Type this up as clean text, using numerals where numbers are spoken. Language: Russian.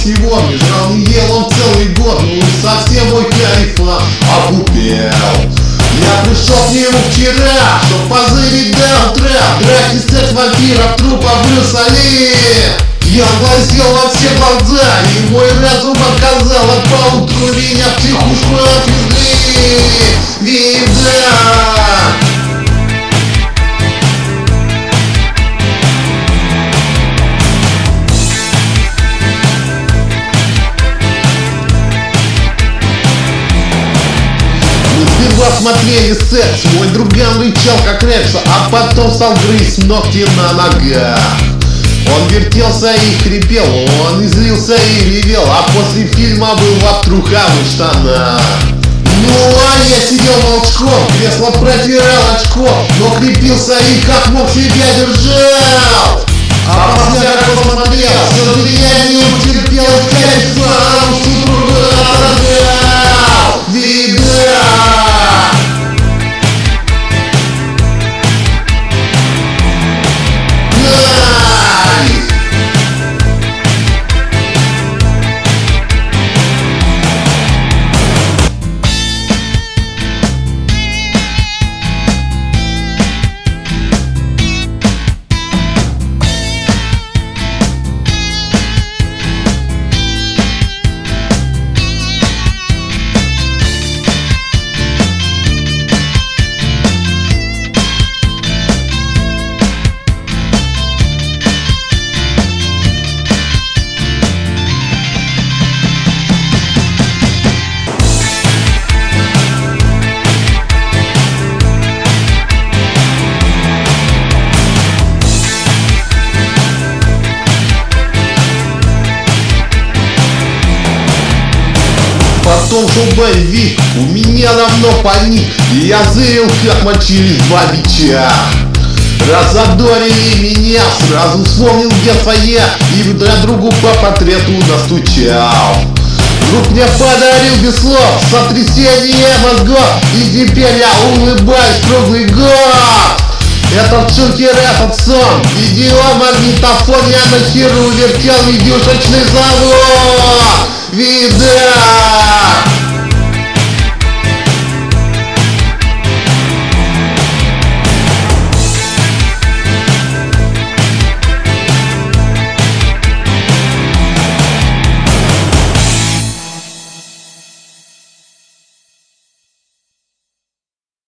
сегодня, жрал не ел он целый год, ну и совсем мой кайфан опупел. Я пришел к нему вчера, чтоб позырить до утра. Драки, секс, вампиров, трупов, Брюса Ли. Я глазел во все глаза, и мой разум отказал. А поутру меня в психушку отвезли. Вида. Смотрели секс, мой друган рычал как Рекса, а потом стал грызть ногти на ногах. Он вертелся и хрипел, он излился и ревел, а после фильма был в обтрухавых штанах. Ну а я сидел молчком, кресло протирал очко, но крепился и как мог себя держал. А после как посмотрел, все я не утерпел и кайфом супруга отдал. Вида. Потом шел боевик, у меня давно паник, и я зырил, как мочились бабича. Разодорили меня, сразу вспомнил, где своя, и для другу по портрету настучал. Друг мне подарил без слов сотрясение мозгов, и теперь я улыбаюсь круглый год. Этот шутер, этот сон, видеомагнитофон, я на херу вертел видюшечный завод. Вида.